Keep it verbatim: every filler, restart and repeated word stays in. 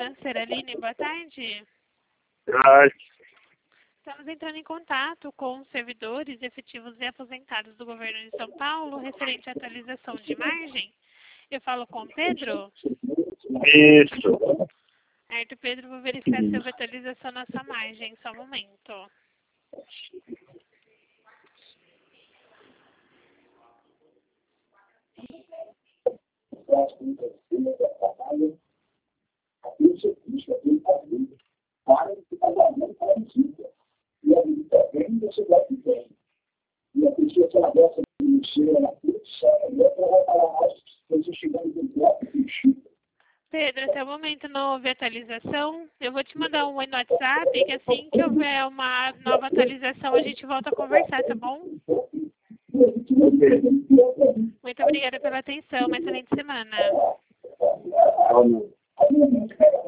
Financeira. Aline, boa tarde. Ai, Estamos entrando em contato com servidores efetivos e aposentados do governo de São Paulo referente à atualização de margem. Eu falo com o Pedro. isso. Certo, Pedro, vou verificar se houve atualização na sua margem. Só um momento. Pedro, até o momento não houve atualização. Eu vou te mandar um oi no WhatsApp, que assim que houver uma nova atualização a gente volta a conversar, tá bom? Muito obrigada pela atenção. Uma excelente semana. Amém.